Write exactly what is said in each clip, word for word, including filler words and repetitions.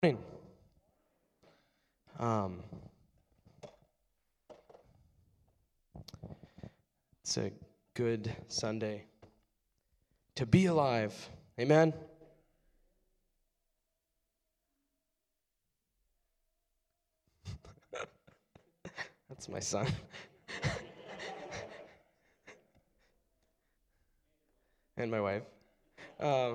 Morning. Um, it's a good Sunday to be alive. Amen. That's my son. And my wife. Um,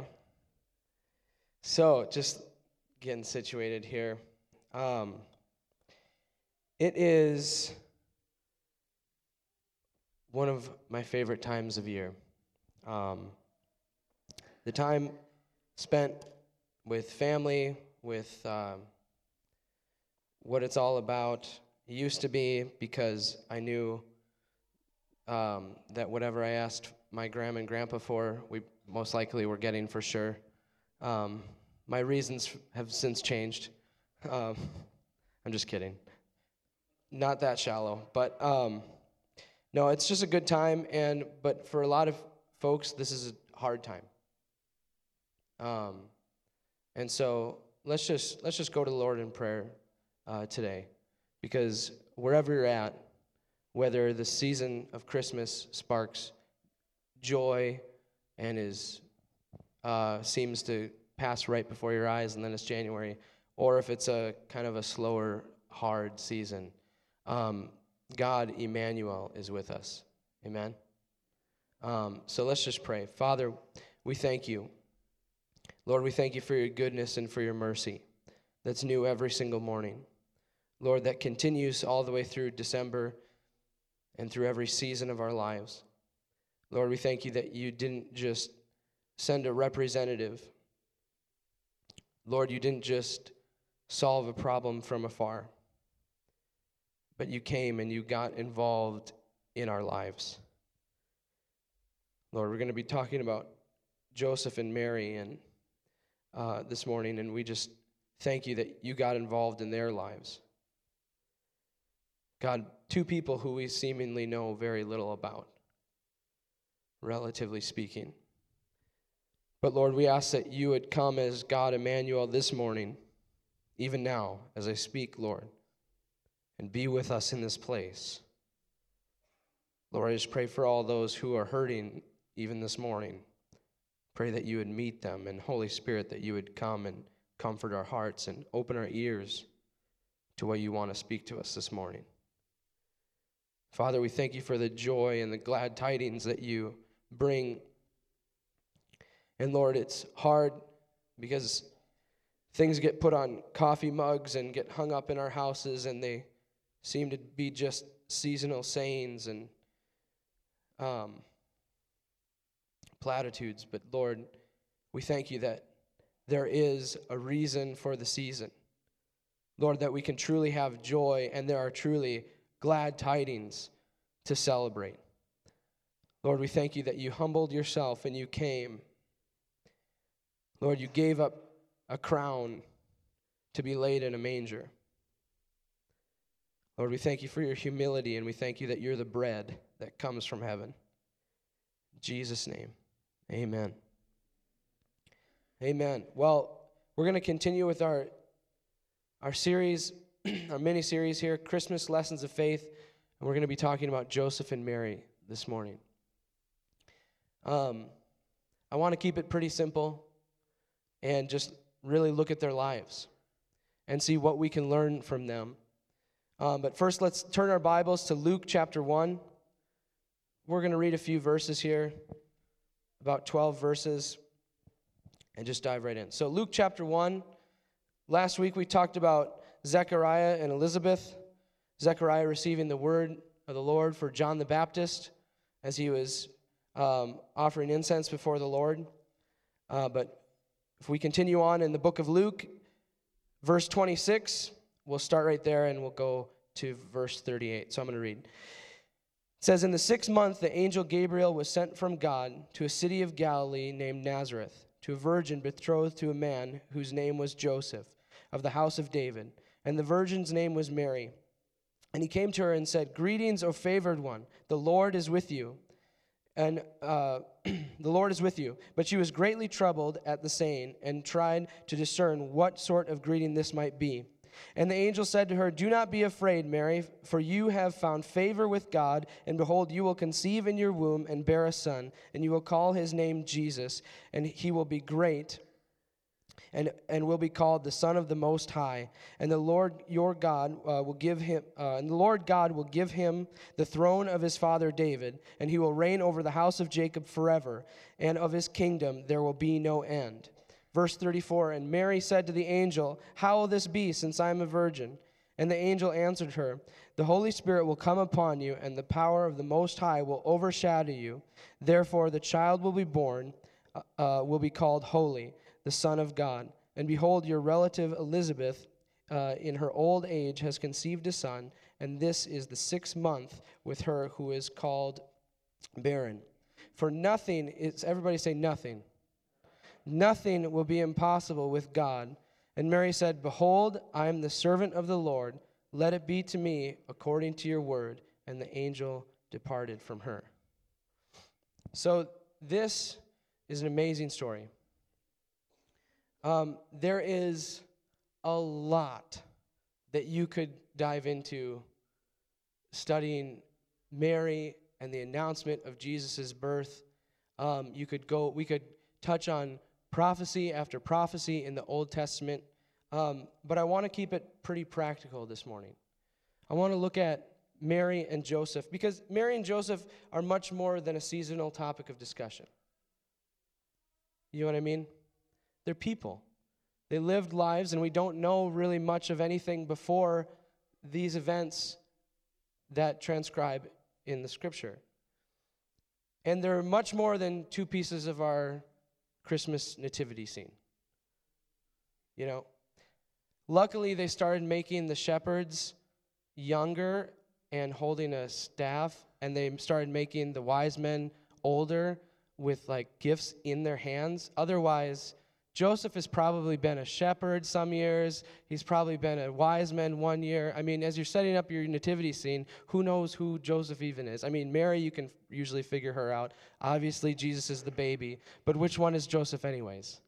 so, just getting situated here. Um, it is one of my favorite times of year. Um, the time spent with family, with um, what it's all about. It used to be because I knew um, that whatever I asked my grandma and grandpa for, we most likely were getting for sure. Um, my reasons have since changed. Um, I'm just kidding. Not that shallow, but um, no, it's just a good time. And but for a lot of folks, this is a hard time. Um, and so let's just let's just go to the Lord in prayer uh, today, because wherever you're at, whether the season of Christmas sparks joy and is uh, seems to pass right before your eyes, and then it's January, or if it's a kind of a slower, hard season, um, God, Emmanuel, is with us. Amen? Um, so let's just pray. Father, we thank you. Lord, we thank you for your goodness and for your mercy that's new every single morning. Lord, that continues all the way through December and through every season of our lives. Lord, we thank you that you didn't just send a representative. Lord, you didn't just solve a problem from afar, but you came and you got involved in our lives. Lord, we're going to be talking about Joseph and Mary and uh, this morning, and we just thank you that you got involved in their lives. God, two people who we seemingly know very little about, relatively speaking. But Lord, we ask that you would come as God Emmanuel this morning, even now, as I speak, Lord, and be with us in this place. Lord, I just pray for all those who are hurting even this morning. Pray that you would meet them, and Holy Spirit, that you would come and comfort our hearts and open our ears to what you want to speak to us this morning. Father, we thank you for the joy and the glad tidings that you bring. And Lord, it's hard because things get put on coffee mugs and get hung up in our houses, and they seem to be just seasonal sayings and um, platitudes. But Lord, we thank you that there is a reason for the season. Lord, that we can truly have joy, and there are truly glad tidings to celebrate. Lord, we thank you that you humbled yourself and you came. Lord, you gave up a crown to be laid in a manger. Lord, we thank you for your humility, and we thank you that you're the bread that comes from heaven. In Jesus' name, amen. Amen. Well, we're going to continue with our, our series, our mini-series here, Christmas Lessons of Faith, and we're going to be talking about Joseph and Mary this morning. Um, I want to keep it pretty simple and just really look at their lives and see what we can learn from them. Um, but first, let's turn our Bibles to Luke chapter one. We're going to read a few verses here, about twelve verses, and just dive right in. So Luke chapter one, last week we talked about Zechariah and Elizabeth. Zechariah receiving the word of the Lord for John the Baptist as he was um, offering incense before the Lord. Uh, but if we continue on in the book of Luke, verse twenty-six, we'll start right there and we'll go to verse thirty-eight. So I'm going to read. It says, "In the sixth month, the angel Gabriel was sent from God to a city of Galilee named Nazareth, to a virgin betrothed to a man whose name was Joseph, of the house of David. And the virgin's name was Mary. And he came to her and said, 'Greetings, O favored one, the Lord is with you.' And uh, the Lord is with you. But she was greatly troubled at the saying, and tried to discern what sort of greeting this might be. And the angel said to her, Do not be afraid, Mary, for you have found favor with God, and behold, you will conceive in your womb and bear a son, and you will call his name Jesus, and he will be great, and, and will be called the Son of the Most High. And the Lord your God uh, will give him, uh, and the Lord God will give him the throne of his father David, and he will reign over the house of Jacob forever, and of his kingdom there will be no end. Verse thirty-four, and Mary said to the angel, How will this be, since I am a virgin? And the angel answered her, The Holy Spirit will come upon you, and the power of the Most High will overshadow you. Therefore the child will be born, uh, will be called Holy, the Son of God. And behold, your relative Elizabeth, uh, in her old age, has conceived a son, and this is the sixth month with her who is called barren. For nothing is, everybody say nothing. Nothing will be impossible with God. And Mary said, Behold, I am the servant of the Lord. Let it be to me according to your word. And the angel departed from her. So this is an amazing story. Um, there is a lot that you could dive into studying Mary and the announcement of Jesus' birth. Um, you could go, we could touch on prophecy after prophecy in the Old Testament, um, but I want to keep it pretty practical this morning. I want to look at Mary and Joseph, because Mary and Joseph are much more than a seasonal topic of discussion. You know what I mean? They're people. They lived lives, and we don't know really much of anything before these events that transcribe in the Scripture. And they're much more than two pieces of our Christmas nativity scene. You know, luckily they started making the shepherds younger and holding a staff, and they started making the wise men older with like gifts in their hands. Otherwise, Joseph has probably been a shepherd some years. He's probably been a wise man one year. I mean, as you're setting up your nativity scene, who knows who Joseph even is? I mean, Mary, you can usually figure her out. Obviously, Jesus is the baby. But which one is Joseph anyways?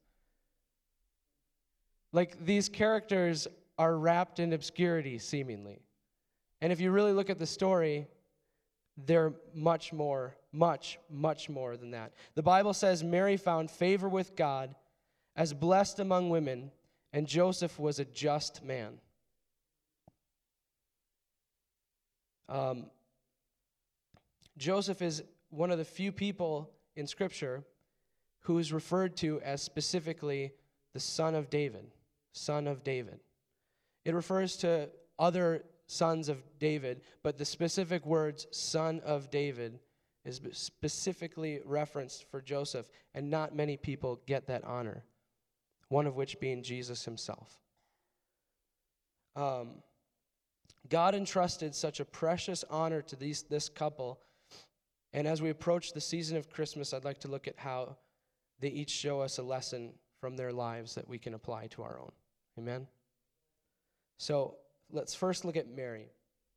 Like, these characters are wrapped in obscurity, seemingly. And if you really look at the story, they're much more, much, much more than that. The Bible says Mary found favor with God as blessed among women, and Joseph was a just man. Um, Joseph is one of the few people in Scripture who is referred to as specifically the son of David, son of David. It refers to other sons of David, but the specific words son of David is specifically referenced for Joseph, and not many people get that honor. One of which being Jesus himself. Um, God entrusted such a precious honor to these, this couple, and as we approach the season of Christmas, I'd like to look at how they each show us a lesson from their lives that we can apply to our own. Amen? So let's first look at Mary.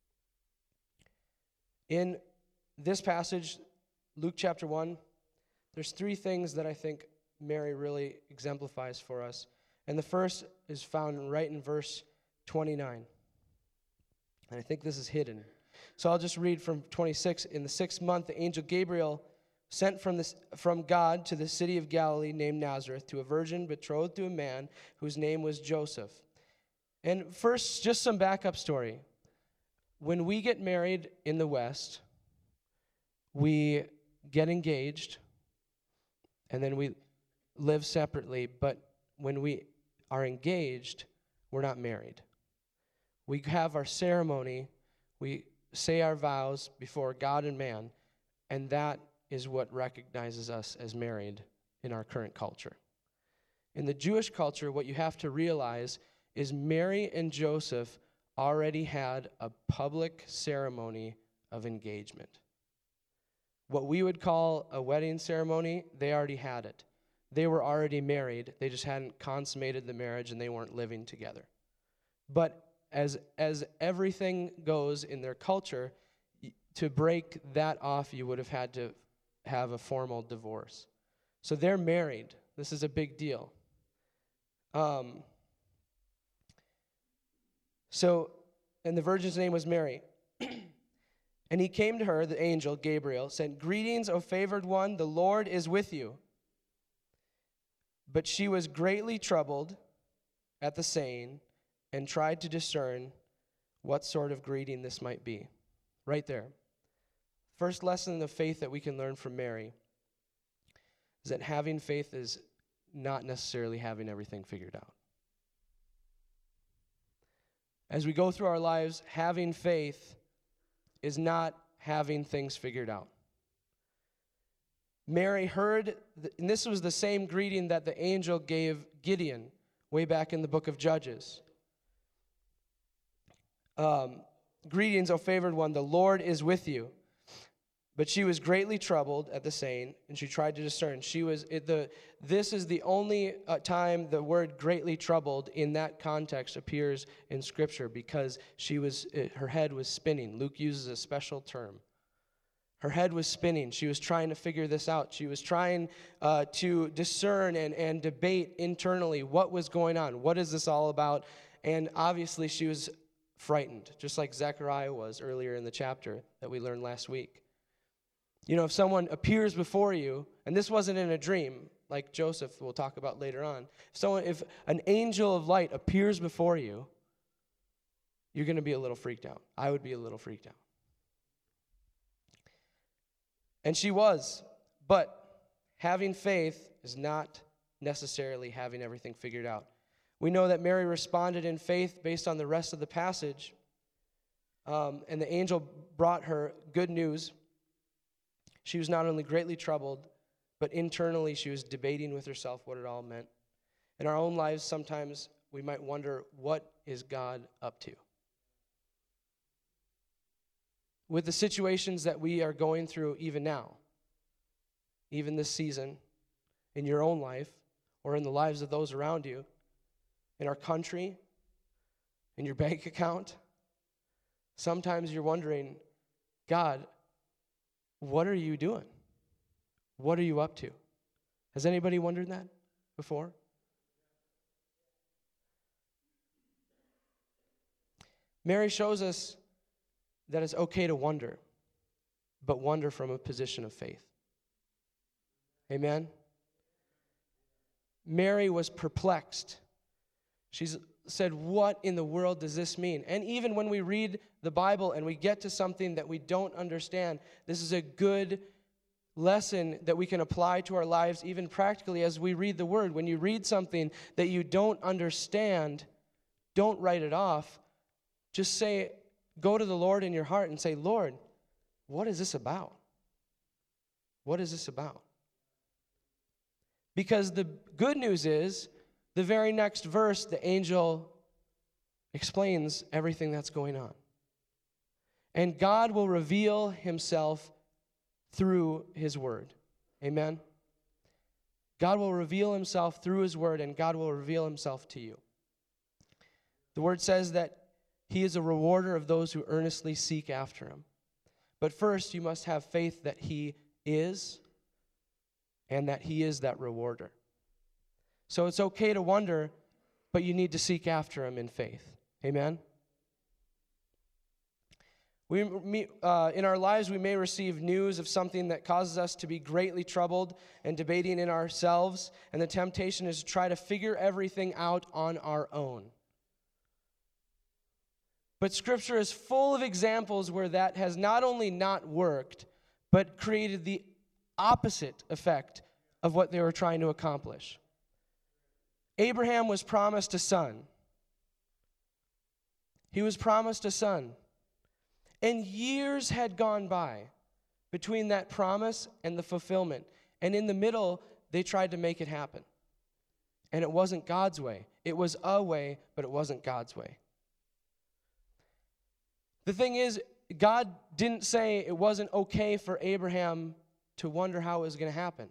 In this passage, Luke chapter one, there's three things that I think Mary really exemplifies for us. And the first is found right in verse twenty-nine. And I think this is hidden. So I'll just read from twenty-six. In the sixth month, the angel Gabriel sent from, this, from God to the city of Galilee named Nazareth to a virgin betrothed to a man whose name was Joseph. And first, just some backup story. When we get married in the West, we get engaged, and then we live separately, but when we are engaged, we're not married. We have our ceremony, we say our vows before God and man, and that is what recognizes us as married in our current culture. In the Jewish culture, what you have to realize is Mary and Joseph already had a public ceremony of engagement. What we would call a wedding ceremony, they already had it. They were already married. They just hadn't consummated the marriage, and they weren't living together. But as as everything goes in their culture, to break that off, you would have had to have a formal divorce. So they're married. This is a big deal. Um, so, and the virgin's name was Mary. And he came to her, the angel, Gabriel, said, "Greetings, O favored one, the Lord is with you." But she was greatly troubled at the saying and tried to discern what sort of greeting this might be. Right there. First lesson of faith that we can learn from Mary is that having faith is not necessarily having everything figured out. As we go through our lives, having faith is not having things figured out. Mary heard, and this was the same greeting that the angel gave Gideon way back in the book of Judges. Um, Greetings, O favored one, the Lord is with you. But she was greatly troubled at the saying, and she tried to discern. She was it, the. This is the only uh, time the word "greatly troubled" in that context appears in Scripture, because she was it, her head was spinning. Luke uses a special term. Her head was spinning. She was trying to figure this out. She was trying uh, to discern and and debate internally what was going on. What is this all about? And obviously, she was frightened, just like Zechariah was earlier in the chapter that we learned last week. You know, if someone appears before you, and this wasn't in a dream, like Joseph we'll talk about later on. If someone, if an angel of light appears before you, you're going to be a little freaked out. I would be a little freaked out. And she was, but having faith is not necessarily having everything figured out. We know that Mary responded in faith based on the rest of the passage, um, and the angel brought her good news. She was not only greatly troubled, but internally she was debating with herself what it all meant. In our own lives, sometimes we might wonder, what is God up to? With the situations that we are going through even now, even this season, in your own life, or in the lives of those around you, in our country, in your bank account, sometimes you're wondering, God, what are you doing? What are you up to? Has anybody wondered that before? Mary shows us that it's okay to wonder, but wonder from a position of faith. Amen? Mary was perplexed. She said, what in the world does this mean? And even when we read the Bible and we get to something that we don't understand, this is a good lesson that we can apply to our lives even practically as we read the Word. When you read something that you don't understand, don't write it off. Just say, go to the Lord in your heart and say, Lord, what is this about? What is this about? Because the good news is, the very next verse, the angel explains everything that's going on. And God will reveal himself through his word. Amen? God will reveal himself through his word, and God will reveal himself to you. The word says that he is a rewarder of those who earnestly seek after him. But first, you must have faith that he is, and that he is that rewarder. So it's okay to wonder, but you need to seek after him in faith. Amen? We, uh, in our lives, we may receive news of something that causes us to be greatly troubled and debating in ourselves, and the temptation is to try to figure everything out on our own. But Scripture is full of examples where that has not only not worked, but created the opposite effect of what they were trying to accomplish. Abraham was promised a son. He was promised a son. And years had gone by between that promise and the fulfillment. And in the middle, they tried to make it happen. And it wasn't God's way. It was a way, but it wasn't God's way. The thing is, God didn't say it wasn't okay for Abraham to wonder how it was going to happen.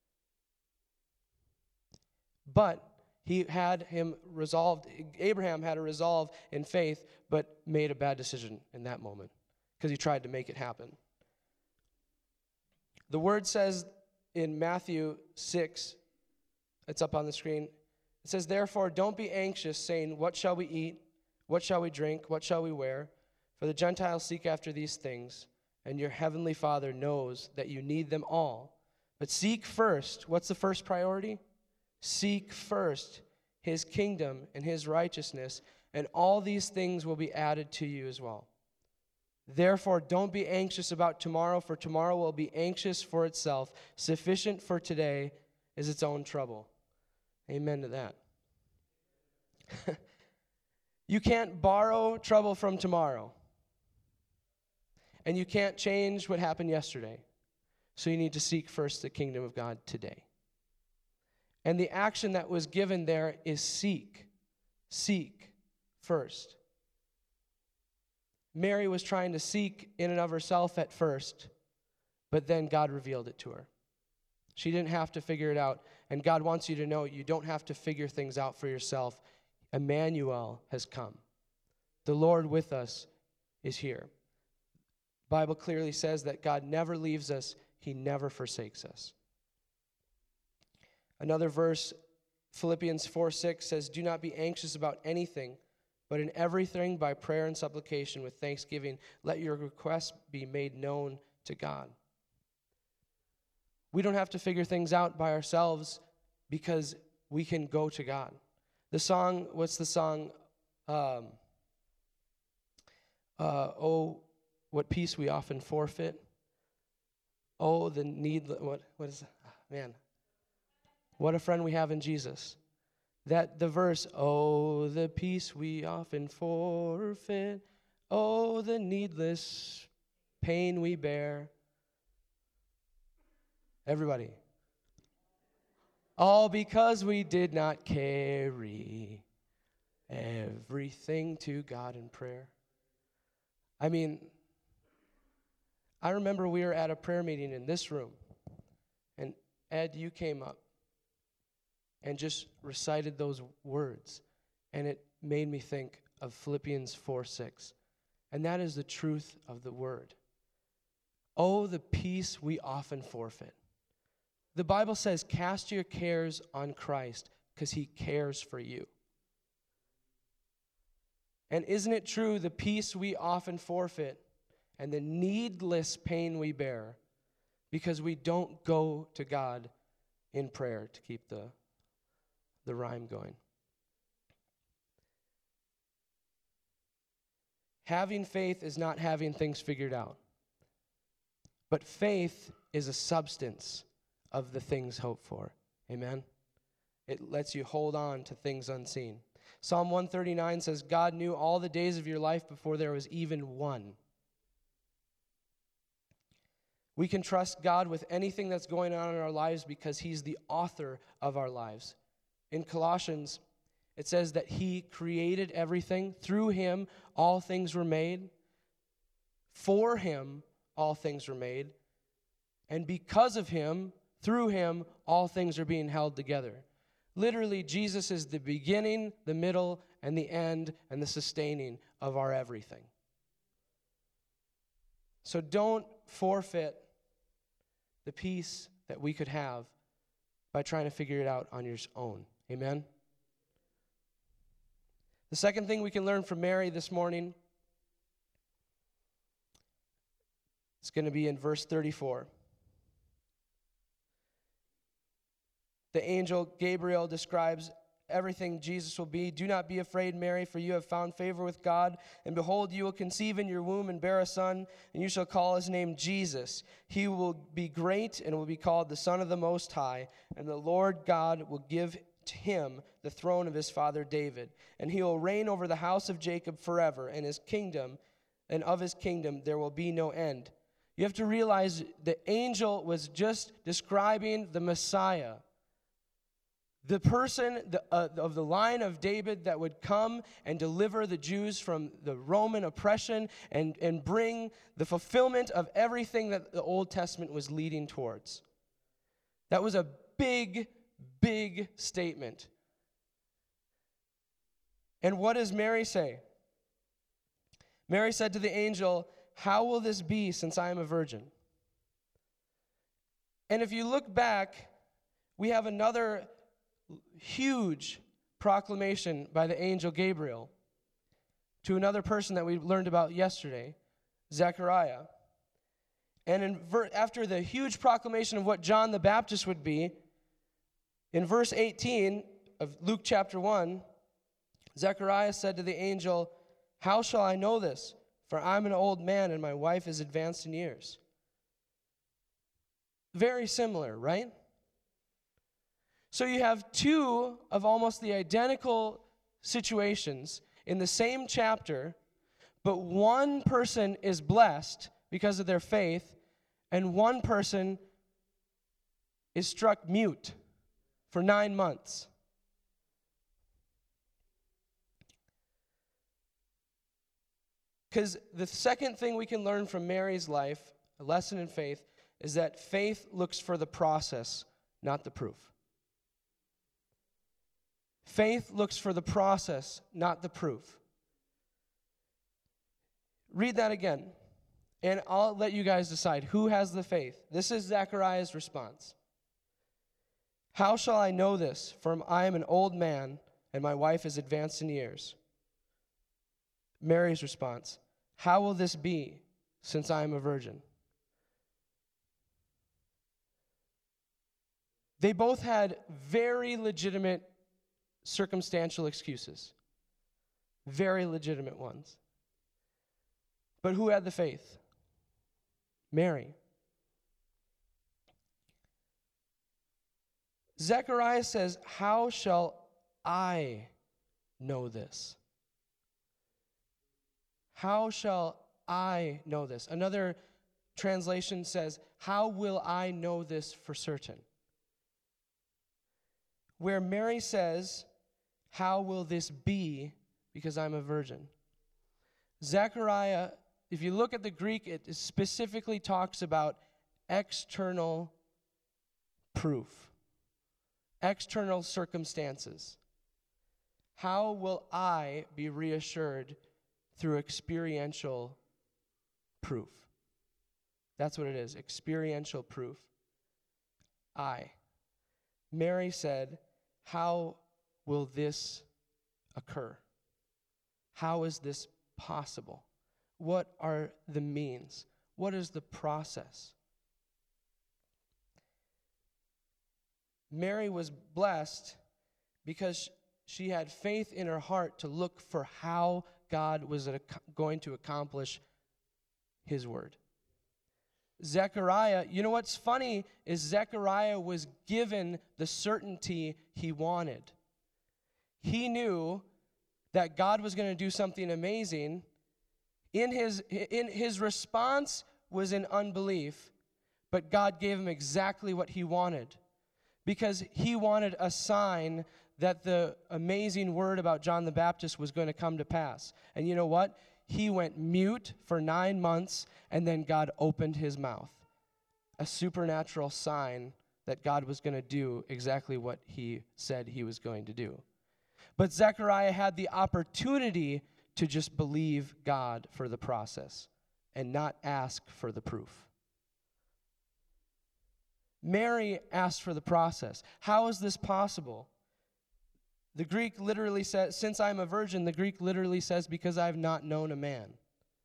But he had him resolved, Abraham had a resolve in faith, but made a bad decision in that moment because he tried to make it happen. The word says in Matthew six, it's up on the screen. It says, therefore, don't be anxious, saying, what shall we eat? What shall we drink? What shall we wear? For the Gentiles seek after these things, and your heavenly Father knows that you need them all. But seek first, what's the first priority? Seek first his kingdom and his righteousness, and all these things will be added to you as well. Therefore, don't be anxious about tomorrow, for tomorrow will be anxious for itself. Sufficient for today is its own trouble. Amen to that. You can't borrow trouble from tomorrow. And you can't change what happened yesterday. So you need to seek first the kingdom of God today. And the action that was given there is seek. Seek first. Mary was trying to seek in and of herself at first, but then God revealed it to her. She didn't have to figure it out. And God wants you to know you don't have to figure things out for yourself. Emmanuel has come. The Lord with us is here. The Bible clearly says that God never leaves us. He never forsakes us. Another verse, Philippians four six says, do not be anxious about anything, but in everything by prayer and supplication with thanksgiving, let your requests be made known to God. We don't have to figure things out by ourselves because we can go to God. The song, what's the song? Um, uh, oh, what peace we often forfeit. Oh, the need, what, what is that? Man, what a friend we have in Jesus. That the verse, oh, the peace we often forfeit. Oh, the needless pain we bear. Everybody. All because we did not carry everything to God in prayer. I mean, I remember we were at a prayer meeting in this room, and Ed, you came up and just recited those words, and it made me think of Philippians four six, and that is the truth of the word. Oh, the peace we often forfeit. The Bible says, cast your cares on Christ because he cares for you. And isn't it true, the peace we often forfeit and the needless pain we bear because we don't go to God in prayer, to keep the, the rhyme going. Having faith is not having things figured out. But faith is a substance of the things hoped for. Amen? It lets you hold on to things unseen. Psalm one thirty-nine says, God knew all the days of your life before there was even one. We can trust God with anything that's going on in our lives because he's the author of our lives. In Colossians, it says that he created everything. Through him, all things were made. For him, all things were made. And because of him, through him, all things are being held together. Literally, Jesus is the beginning, the middle, and the end, and the sustaining of our everything. So don't forfeit the peace that we could have by trying to figure it out on your own. Amen? The second thing we can learn from Mary this morning, it's going to be in verse thirty-four. The angel Gabriel describes everything Jesus will be. Do not be afraid, Mary, for you have found favor with God. And behold, you will conceive in your womb and bear a son, and you shall call his name Jesus. He will be great and will be called the Son of the Most High. And the Lord God will give to him the throne of his father David. And he will reign over the house of Jacob forever, and his kingdom, and of his kingdom there will be no end. You have to realize the angel was just describing the Messiah. The person the, uh, of the line of David that would come and deliver the Jews from the Roman oppression and, and bring the fulfillment of everything that the Old Testament was leading towards. That was a big, big statement. And what does Mary say? Mary said to the angel, how will this be since I am a virgin? And if you look back, we have another huge proclamation by the angel Gabriel to another person that we learned about yesterday, Zechariah. And in ver- after the huge proclamation of what John the Baptist would be, in verse eighteen of Luke chapter one, Zechariah said to the angel, "How shall I know this? For I'm an old man and my wife is advanced in years." Very similar, right? So you have two of almost the identical situations in the same chapter, but one person is blessed because of their faith, and one person is struck mute for nine months. Because the second thing we can learn from Mary's life, a lesson in faith, is that faith looks for the process, not the proof. Faith looks for the process, not the proof. Read that again, and I'll let you guys decide who has the faith. This is Zechariah's response. "How shall I know this? For I am an old man, and my wife is advanced in years." Mary's response, "How will this be, since I am a virgin?" They both had very legitimate circumstantial excuses. Very legitimate ones. But who had the faith? Mary. Zechariah says, "How shall I know this?" How shall I know this? Another translation says, "How will I know this for certain?" Where Mary says, "How will this be because I'm a virgin?" Zechariah, if you look at the Greek, it specifically talks about external proof, external circumstances. How will I be reassured through experiential proof? That's what it is, experiential proof. I. Mary said, "How will this occur? How is this possible? What are the means? What is the process?" Mary was blessed because she had faith in her heart to look for how God was going to accomplish his word. Zechariah, you know what's funny is Zechariah was given the certainty he wanted. He knew that God was going to do something amazing. In his, in his response was in unbelief, but God gave him exactly what he wanted because he wanted a sign that the amazing word about John the Baptist was going to come to pass. And you know what? He went mute for nine months, and then God opened his mouth. A supernatural sign that God was going to do exactly what he said he was going to do. But Zechariah had the opportunity to just believe God for the process and not ask for the proof. Mary asked for the process. How is this possible? The Greek literally says, since I'm a virgin, the Greek literally says, because I've not known a man.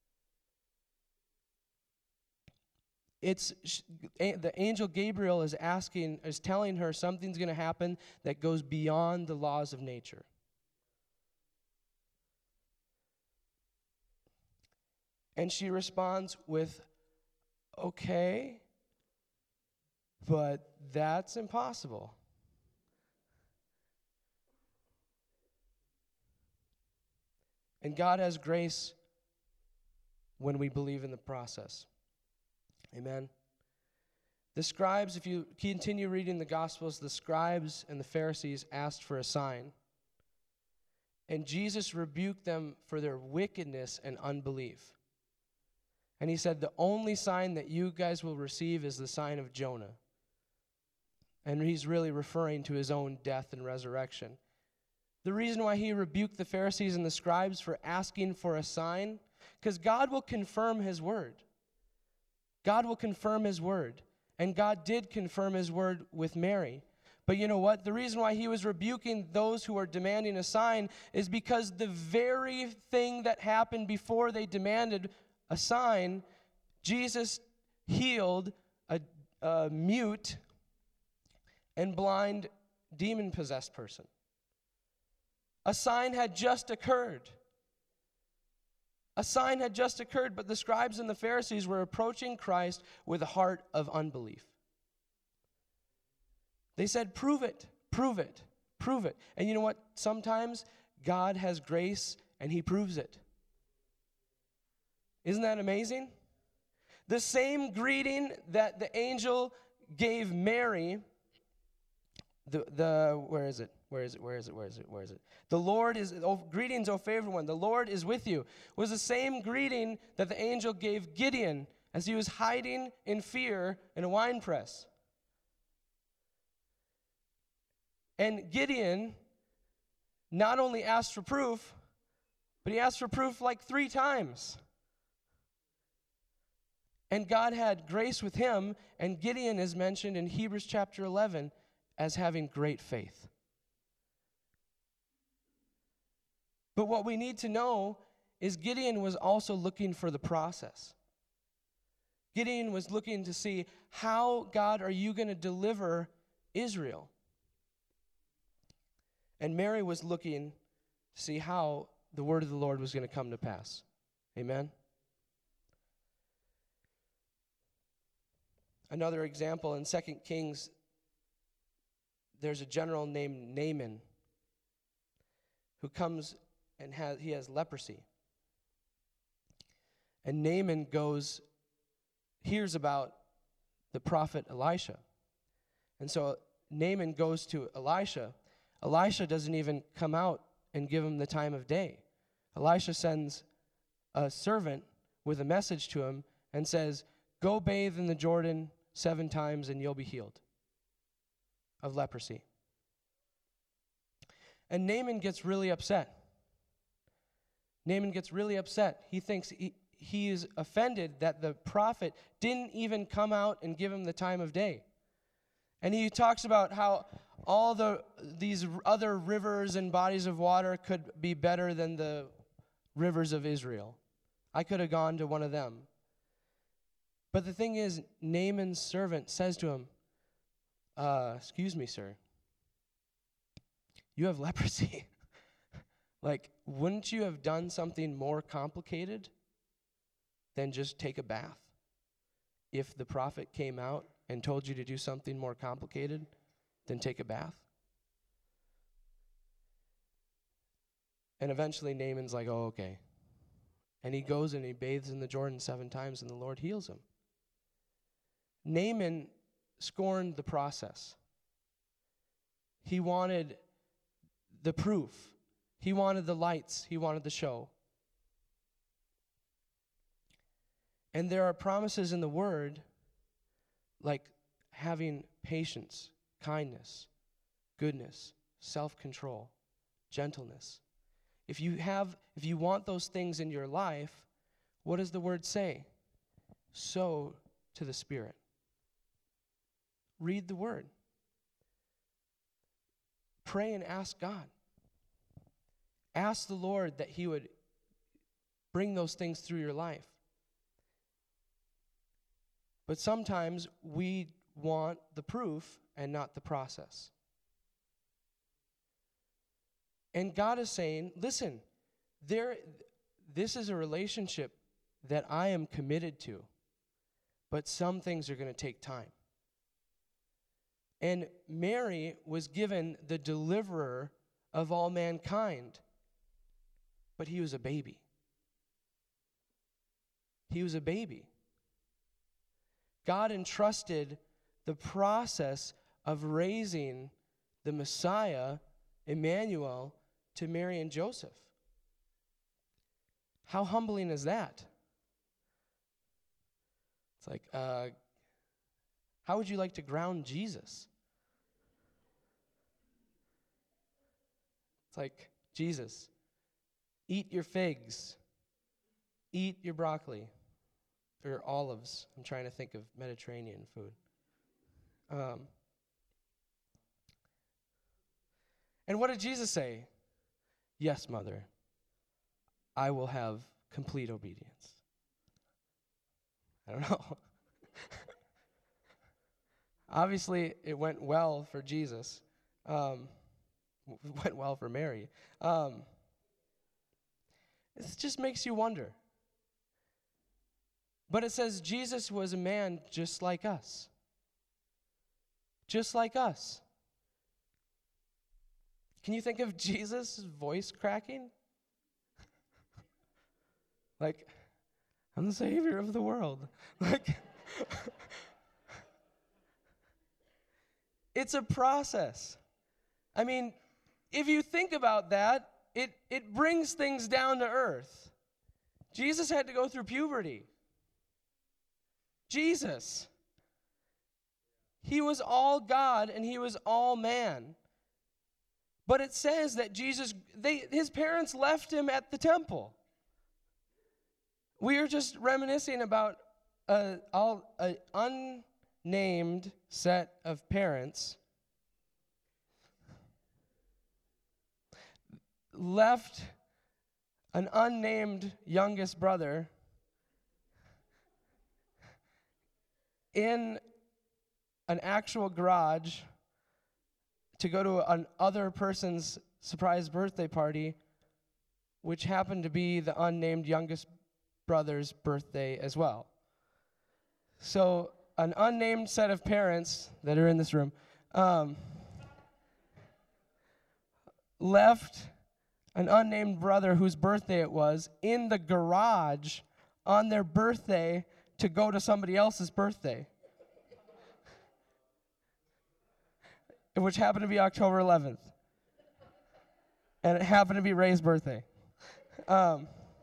It's the angel Gabriel is asking, is telling her something's going to happen that goes beyond the laws of nature. And she responds with, "Okay, but that's impossible." And God has grace when we believe in the process. Amen. The scribes, if you continue reading the Gospels, the scribes and the Pharisees asked for a sign. And Jesus rebuked them for their wickedness and unbelief. And he said, the only sign that you guys will receive is the sign of Jonah. And he's really referring to his own death and resurrection. The reason why he rebuked the Pharisees and the scribes for asking for a sign, because God will confirm his word. God will confirm his word. And God did confirm his word with Mary. But you know what? The reason why he was rebuking those who are demanding a sign is because the very thing that happened before they demanded a sign, Jesus healed a, a mute and blind demon-possessed person. A sign had just occurred. A sign had just occurred, but the scribes and the Pharisees were approaching Christ with a heart of unbelief. They said, prove it, prove it, prove it. And you know what? Sometimes God has grace and he proves it. Isn't that amazing? The same greeting that the angel gave Mary, the, the where is it? Where is it? Where is it? Where is it? Where is it? The Lord is, oh, greetings, O favored one, the Lord is with you, was the same greeting that the angel gave Gideon as he was hiding in fear in a wine press. And Gideon not only asked for proof, but he asked for proof like three times. And God had grace with him, and Gideon is mentioned in Hebrews chapter eleven as having great faith. But what we need to know is Gideon was also looking for the process. Gideon was looking to see, how, God, are you going to deliver Israel? And Mary was looking to see how the word of the Lord was going to come to pass. Amen? Another example in Second Kings, there's a general named Naaman who comes and has, he has leprosy. And Naaman goes, hears about the prophet Elisha. And so Naaman goes to Elisha. Elisha doesn't even come out and give him the time of day. Elisha sends a servant with a message to him and says, go bathe in the Jordan seven times and you'll be healed of leprosy. And Naaman gets really upset. Naaman gets really upset. He thinks he, he is offended that the prophet didn't even come out and give him the time of day. And he talks about how all the these other rivers and bodies of water could be better than the rivers of Israel. I could have gone to one of them. But the thing is, Naaman's servant says to him, uh, excuse me, sir, you have leprosy. Like, wouldn't you have done something more complicated than just take a bath? If the prophet came out and told you to do something more complicated than take a bath? And eventually Naaman's like, oh, okay. And he goes and he bathes in the Jordan seven times and the Lord heals him. Naaman scorned the process. He wanted the proof. He wanted the lights. He wanted the show. And there are promises in the Word like having patience, kindness, goodness, self-control, gentleness. If you have, if you want those things in your life, what does the Word say? Sow to the Spirit. Read the Word. Pray and ask God. Ask the Lord that He would bring those things through your life. But sometimes we want the proof and not the process. And God is saying, listen, there, this is a relationship that I am committed to, but some things are going to take time. And Mary was given the deliverer of all mankind, but he was a baby. He was a baby. God entrusted the process of raising the Messiah, Emmanuel, to Mary and Joseph. How humbling is that? It's like, uh, how would you like to ground Jesus? It's like, Jesus, eat your figs, eat your broccoli, or olives. I'm trying to think of Mediterranean food. Um, and what did Jesus say? Yes, mother, I will have complete obedience. I don't know. Obviously, it went well for Jesus. Um, it went well for Mary. Um, it just makes you wonder. But it says Jesus was a man just like us. Just like us. Can you think of Jesus' voice cracking? Like, I'm the Savior of the world. Like, it's a process. I mean, if you think about that, it, it brings things down to earth. Jesus had to go through puberty. Jesus. He was all God and he was all man. But it says that Jesus, they, his parents left him at the temple. We are just reminiscing about a, all, a unnamed set of parents left an unnamed youngest brother in an actual garage to go to an other person's surprise birthday party, which happened to be the unnamed youngest brother's birthday as well. So an unnamed set of parents that are in this room um, left an unnamed brother whose birthday it was in the garage on their birthday to go to somebody else's birthday, which happened to be October eleventh. And it happened to be Ray's birthday. Um,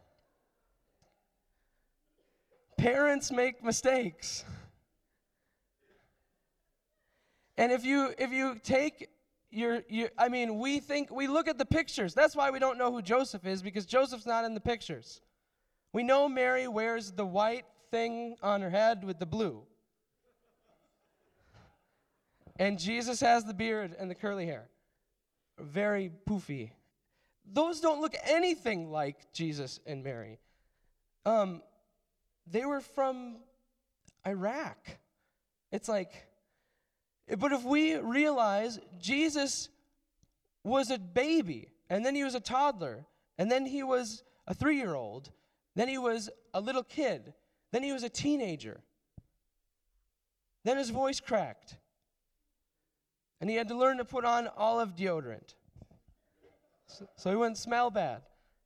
parents make mistakes. And if you if you take your, your, I mean, we think, we look at the pictures. That's why we don't know who Joseph is, because Joseph's not in the pictures. We know Mary wears the white thing on her head with the blue. And Jesus has the beard and the curly hair. Very poofy. Those don't look anything like Jesus and Mary. Um, they were from Iraq. It's like, but if we realize Jesus was a baby, and then he was a toddler, and then he was a three-year-old, then he was a little kid, then he was a teenager, then his voice cracked, and he had to learn to put on olive deodorant so, so he wouldn't smell bad.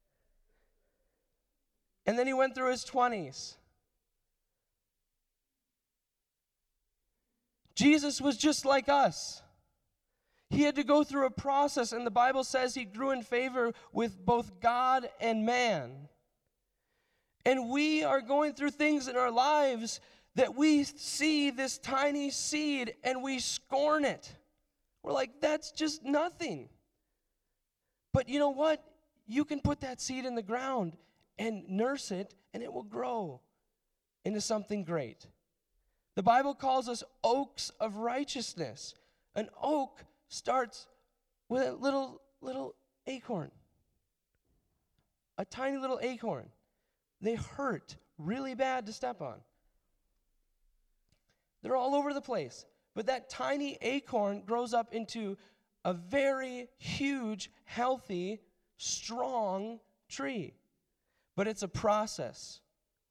And then he went through his twenties. Jesus was just like us. He had to go through a process, and the Bible says he grew in favor with both God and man. And we are going through things in our lives that we see this tiny seed and we scorn it. We're like, that's just nothing. But you know what? You can put that seed in the ground and nurse it, and it will grow into something great. The Bible calls us oaks of righteousness. An oak starts with a little, little acorn. A tiny little acorn. They hurt really bad to step on. They're all over the place. But that tiny acorn grows up into a very huge, healthy, strong tree. But it's a process.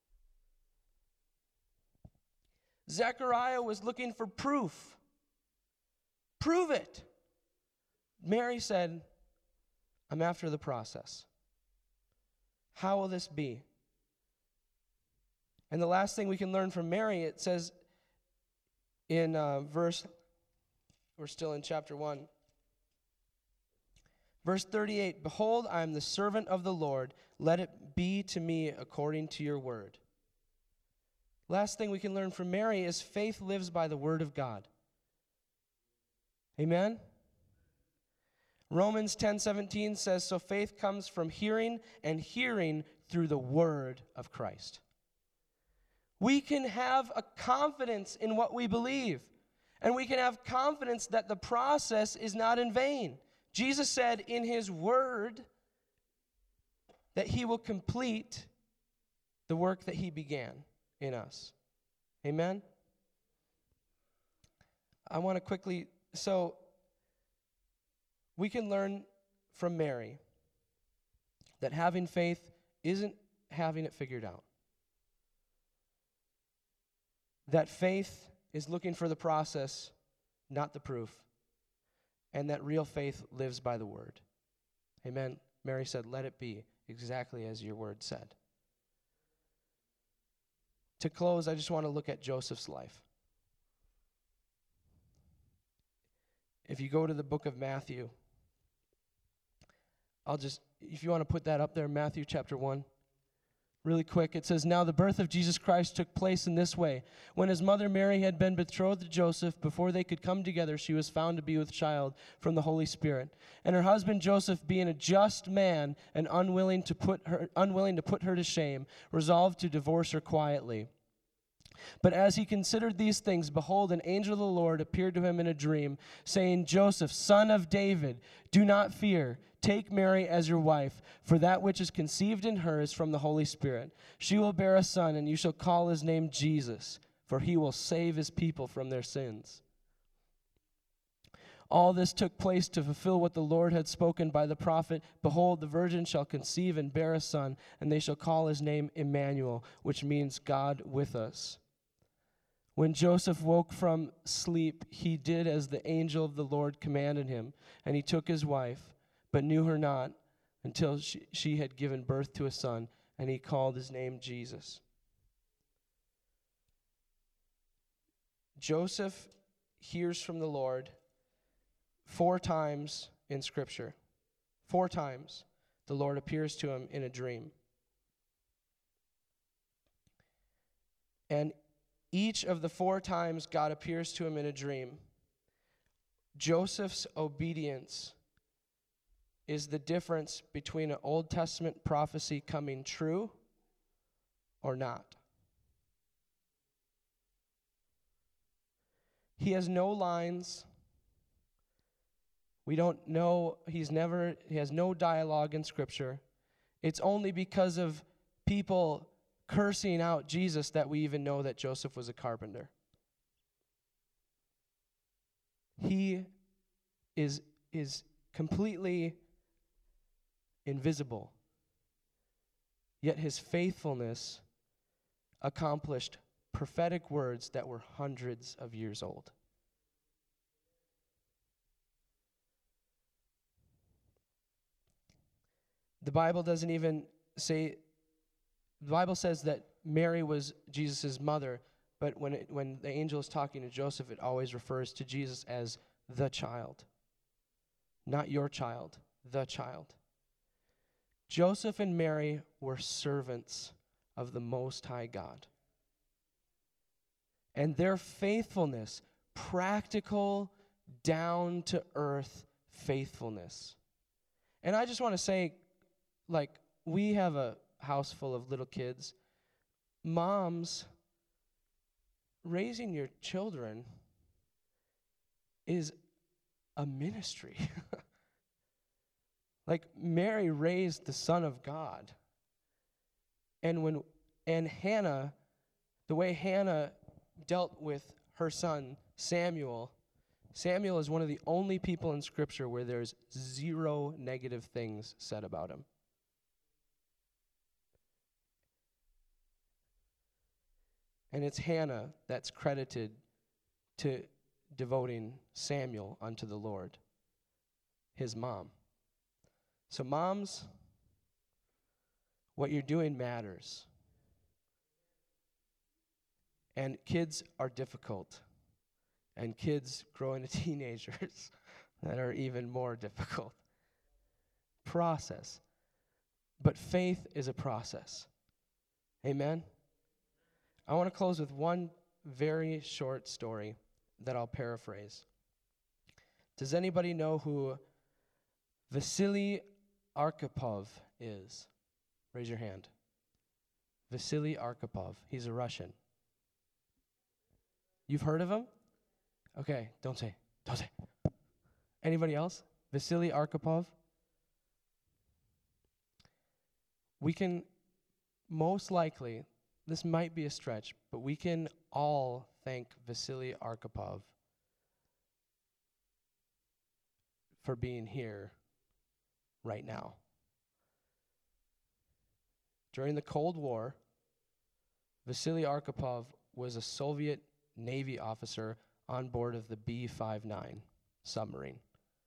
Zechariah was looking for proof. Prove it. Mary said, I'm after the process. How will this be? And the last thing we can learn from Mary, it says in uh, verse, we're still in chapter one. Verse thirty-eight, behold, I am the servant of the Lord. Let it be to me according to your word. Last thing we can learn from Mary is faith lives by the word of God. Amen? Romans ten seventeen says, so faith comes from hearing, and hearing through the word of Christ. We can have a confidence in what we believe. And we can have confidence that the process is not in vain. Jesus said in his word that he will complete the work that he began in us. Amen? I want to quickly, so we can learn from Mary that having faith isn't having it figured out. That faith is looking for the process, not the proof. And that real faith lives by the word. Amen. Mary said, let it be exactly as your word said. To close, I just want to look at Joseph's life. If you go to the book of Matthew, I'll just, if you want to put that up there, Matthew chapter one. Really quick, it says, now the birth of Jesus Christ took place in this way. When his mother Mary had been betrothed to Joseph, before they could come together, she was found to be with child from the Holy Spirit. And her husband Joseph, being a just man and unwilling to put her, unwilling to put her to shame, resolved to divorce her quietly. But as he considered these things, behold, an angel of the Lord appeared to him in a dream, saying, Joseph, son of David, do not fear. Take Mary as your wife, for that which is conceived in her is from the Holy Spirit. She will bear a son, and you shall call his name Jesus, for he will save his people from their sins. All this took place to fulfill what the Lord had spoken by the prophet. Behold, the virgin shall conceive and bear a son, and they shall call his name Emmanuel, which means God with us. When Joseph woke from sleep, he did as the angel of the Lord commanded him, and he took his wife, but knew her not until she, she had given birth to a son, and he called his name Jesus. Joseph hears from the Lord four times in Scripture. Four times the Lord appears to him in a dream. And each of the four times God appears to him in a dream, Joseph's obedience is the difference between an Old Testament prophecy coming true or not. He has no lines. We don't know, he's never, he has no dialogue in Scripture. It's only because of people cursing out Jesus that we even know that Joseph was a carpenter. He is, is completely invisible, yet his faithfulness accomplished prophetic words that were hundreds of years old. The Bible doesn't even say, the Bible says that Mary was Jesus' mother, but when it, when the angel is talking to Joseph, it always refers to Jesus as the child. Not your child, the child. Joseph and Mary were servants of the Most High God. And their faithfulness, practical, down-to-earth faithfulness. And I just want to say, like, we have a house full of little kids. Moms, raising your children is a ministry. Like, Mary raised the Son of God. And when and Hannah, the way Hannah dealt with her son Samuel, Samuel is one of the only people in Scripture where there's zero negative things said about him. And it's Hannah that's credited to devoting Samuel unto the Lord, his mom. So moms, what you're doing matters. And kids are difficult. And kids grow into teenagers that are even more difficult. Process. But faith is a process. Amen? I want to close with one very short story that I'll paraphrase. Does anybody know who Vasily Arkhipov is? Raise your hand. Vasily Arkhipov. He's a Russian. You've heard of him? Okay, don't say. Don't say. Anybody else? Vasily Arkhipov? We can most likely, this might be a stretch, but we can all thank Vasily Arkhipov for being here right now. During the Cold War, Vasily Arkhipov was a Soviet Navy officer on board of the B fifty-nine submarine.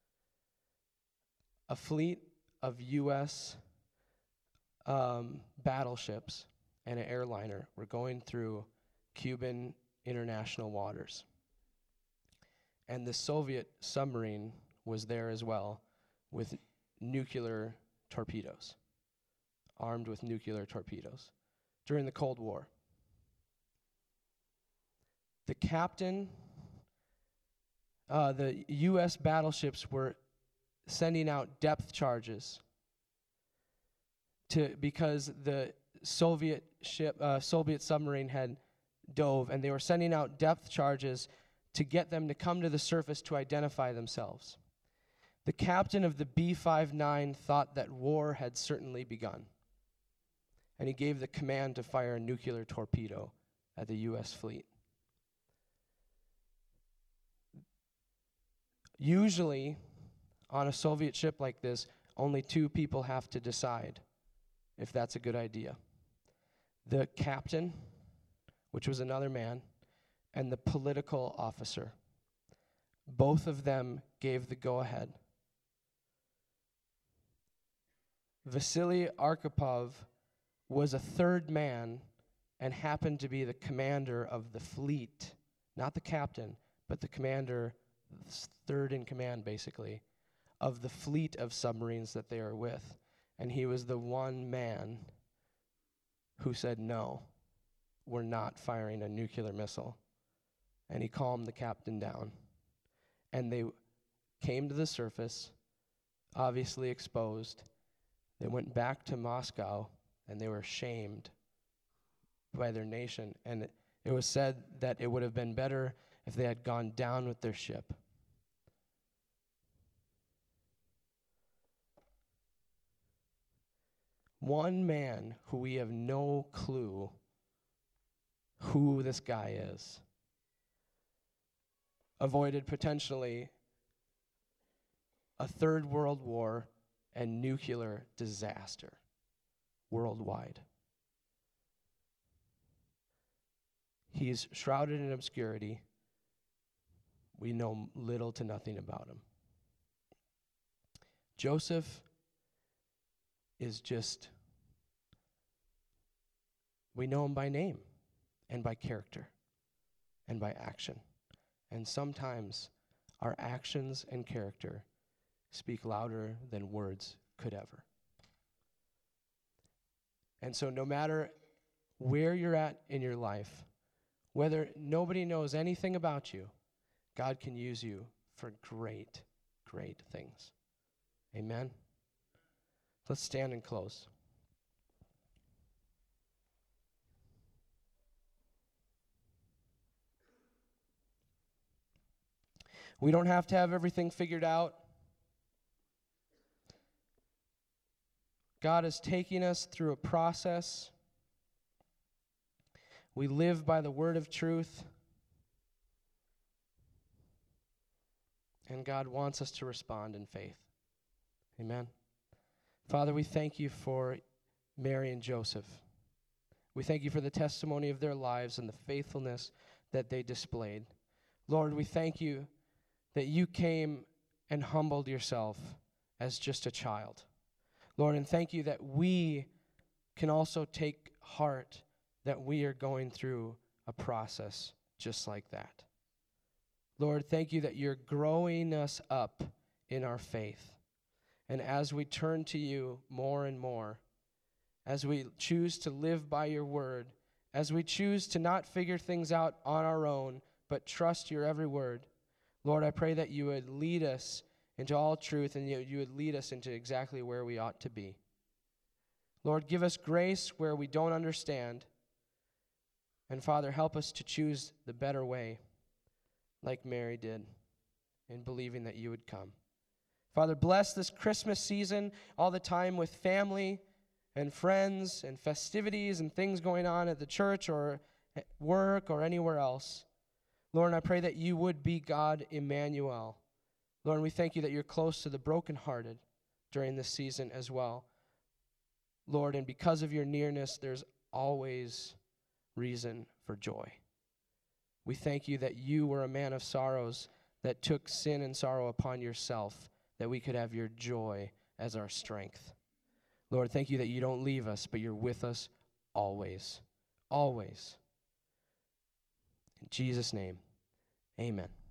A fleet of U S um, battleships and an airliner were going through Cuban international waters. And the Soviet submarine was there as well with nuclear torpedoes, armed with nuclear torpedoes during the Cold War. The captain, uh, the U S battleships were sending out depth charges to because the Soviet ship, uh, Soviet submarine had dove, and they were sending out depth charges to get them to come to the surface to identify themselves. The captain of the B fifty-nine thought that war had certainly begun, and he gave the command to fire a nuclear torpedo at the U S fleet. Usually, on a Soviet ship like this, only two people have to decide if that's a good idea. The captain, which was another man, and the political officer. Both of them gave the go-ahead. Vasily Arkhipov was a third man and happened to be the commander of the fleet, not the captain, but the commander, third in command basically, of the fleet of submarines that they are with. And he was the one man who said, no, we're not firing a nuclear missile. And he calmed the captain down. And they came to the surface, obviously exposed. They went back to Moscow, and they were shamed by their nation. And it, it was said that it would have been better if they had gone down with their ship. One man who we have no clue who this guy is avoided potentially a third world war and nuclear disaster worldwide. He's shrouded in obscurity. We know little to nothing about him. Joseph is just, we know him by name and by character and by action. And sometimes our actions and character speak louder than words could ever. And so no matter where you're at in your life, whether nobody knows anything about you, God can use you for great, great things. Amen? Let's stand and close. We don't have to have everything figured out. God is taking us through a process. We live by the word of truth. And God wants us to respond in faith. Amen. Father, we thank you for Mary and Joseph. We thank you for the testimony of their lives and the faithfulness that they displayed. Lord, we thank you that you came and humbled yourself as just a child. Lord, and thank you that we can also take heart that we are going through a process just like that. Lord, thank you that you're growing us up in our faith. And as we turn to you more and more, as we choose to live by your word, as we choose to not figure things out on our own, but trust your every word, Lord, I pray that you would lead us into all truth and you, you would lead us into exactly where we ought to be. Lord, give us grace where we don't understand. And Father, help us to choose the better way. like Mary did in believing that you would come. Father, bless this Christmas season, all the time with family and friends and festivities and things going on at the church or at work or anywhere else. Lord, I pray that you would be God Emmanuel. Lord, we thank you that you're close to the brokenhearted during this season as well. Lord, and because of your nearness, there's always reason for joy. We thank you that you were a man of sorrows, that took sin and sorrow upon yourself, that we could have your joy as our strength. Lord, thank you that you don't leave us, but you're with us always. Always. In Jesus' name, amen.